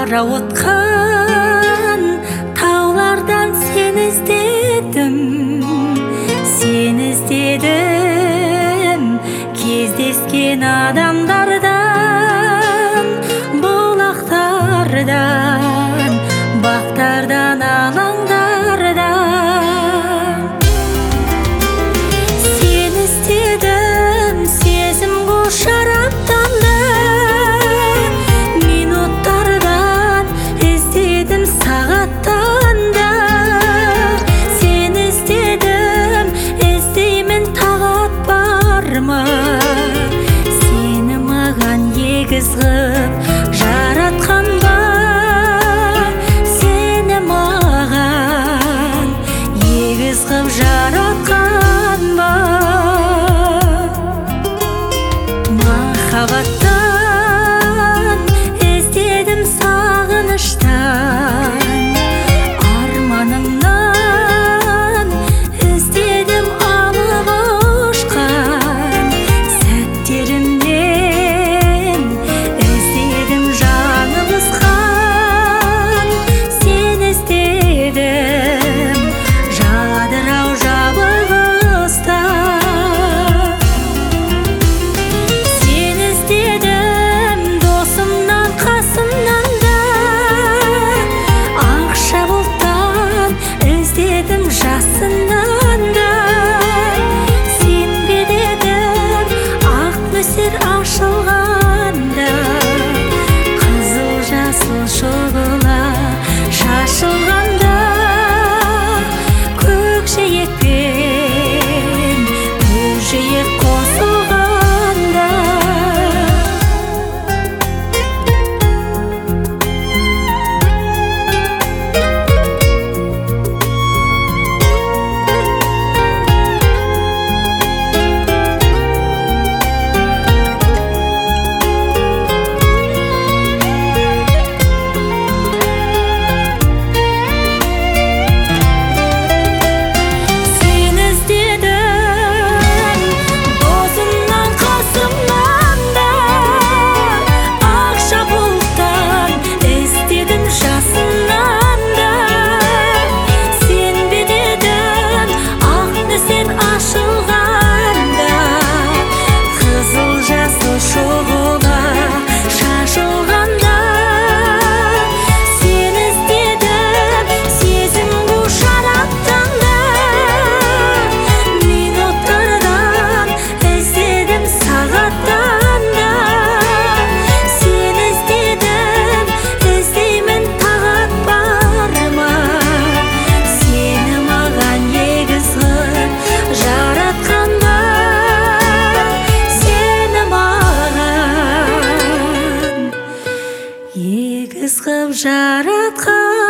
қарауытқан таулардан сені іздедім, кездескен адамдардан, бұлақтардан, бақтардан, алаңдардан. Сені іздедім, сезім бұл шараптанды, минуттардан іздедім, сағаттан да. Сені іздедім, іздеймін, тағат бар ма? Сені маған егіз ғып жаратқан ба? Сені маған егіз ғып жаратқан ба? Махаббаттан іздедім, сағыныштан, арманымнан іздедім, алып ұшқан сәттерімнен іздедім, жанымызған. Сені іздедім, жадырау жабығыста. Сені іздедім, досымнан, қасымнан да, ақша бұлттан іздедім, жасынан да. Сенбе дедім, ақ нөсер ашылғанда, қызыл жасыл шұғыла шашылғанда, көкжиекпен көкжиек қосылғанда. Сені іздедім, досымнан, қасымнан да, ақша бұлттан іздедім, жасынан да. Сенбе дедім, ақ нөсер ашылғанда, қызыл жасыл шұғыла шашылғанда. Сені іздедім, сезім бұл шараптанды, минуттардан іздедім, сағаттан да. Сені іздедім, іздеймін, тағат бар ма? Сені маған егіз ғып жаратқан ба? Сені маған егіз ғып жаратқан